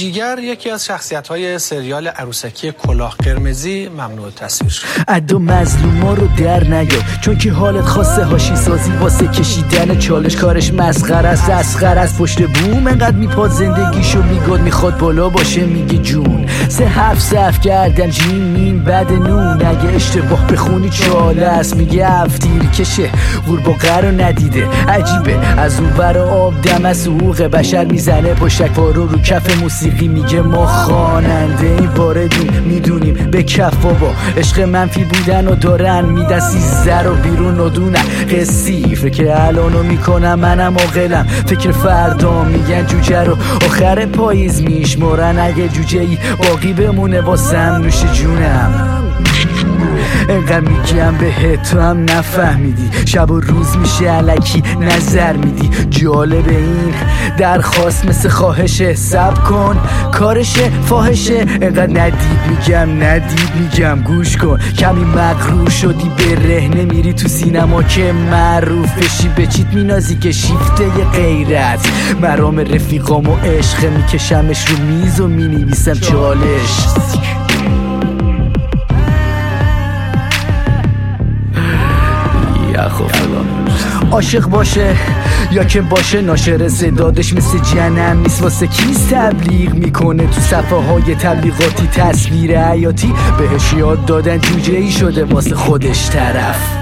جیگر یکی از شخصیت‌های سریال عروسکی کلاه قرمزی ممنوع تصویر شد. عدو مظلوما رو در نیار، چون که حالت خاصه هاشی سازی واسه کشیدن چالش، کارش مسخره است، اسخر از پشت بوم انقدر میپاد زندگیشو میگاد میخواد بالا باشه، میگه جون 3-7 صف کردم جیم میم بعد نون، اگه اشتباه بخونی چاله است، میگه افتیر کشه قورباغه رو ندیده، عجیبه از اون ور آب دم از حقوق بشر میزنه پشک پارو رو کف موسیقی، میگه ما خواننده این واردیم میدونیم به کف بابا، عشق منفی بودن و دارن میدن 13 رو بیرون ندونن قصی، فکر الانو میکنم منم عاقلم، فکر فردا میگن جوجه رو آخر پاییز میشمرن، اگه جوجه ای باقی بمونه واسم نوش جونم. انقدر میگم بهت تو هم نفهمیدی، شب و روز میشه الکی نظر میدی، جالب این درخواست مثل خواهشه، صبر کن کارشه فاحشه، انقدر ندید میگم گوش کن، کمی مغرور شدی به رهنه میری تو سینما که معروف بشی، به چیت مینازی که شیفته ی غیرت، مرام رفیقام و عشق میکشمش رو میز و مینویسم چالش. عاشق باشه یا که باشه ناشر صدادش مثل جنم نیست، واسه کیست تبلیغ میکنه تو صفحه های تبلیغاتی، تصویر حیاتی بهش یاد دادن جوجه ای شده واسه خودش طرف.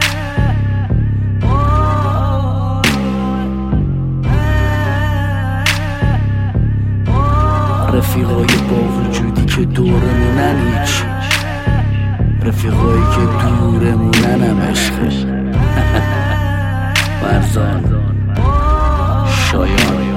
رفیقای با وجودی که دورمونن هیچ، رفیقایی که دورمونن هم عشق. فرزان شایان